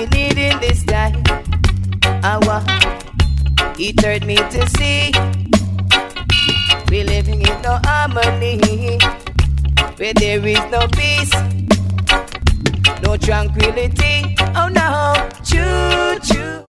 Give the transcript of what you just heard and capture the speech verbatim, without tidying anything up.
we need in this time. Our He turned me to see we living in no harmony, where there is no peace, no tranquility. Oh no, choo choo.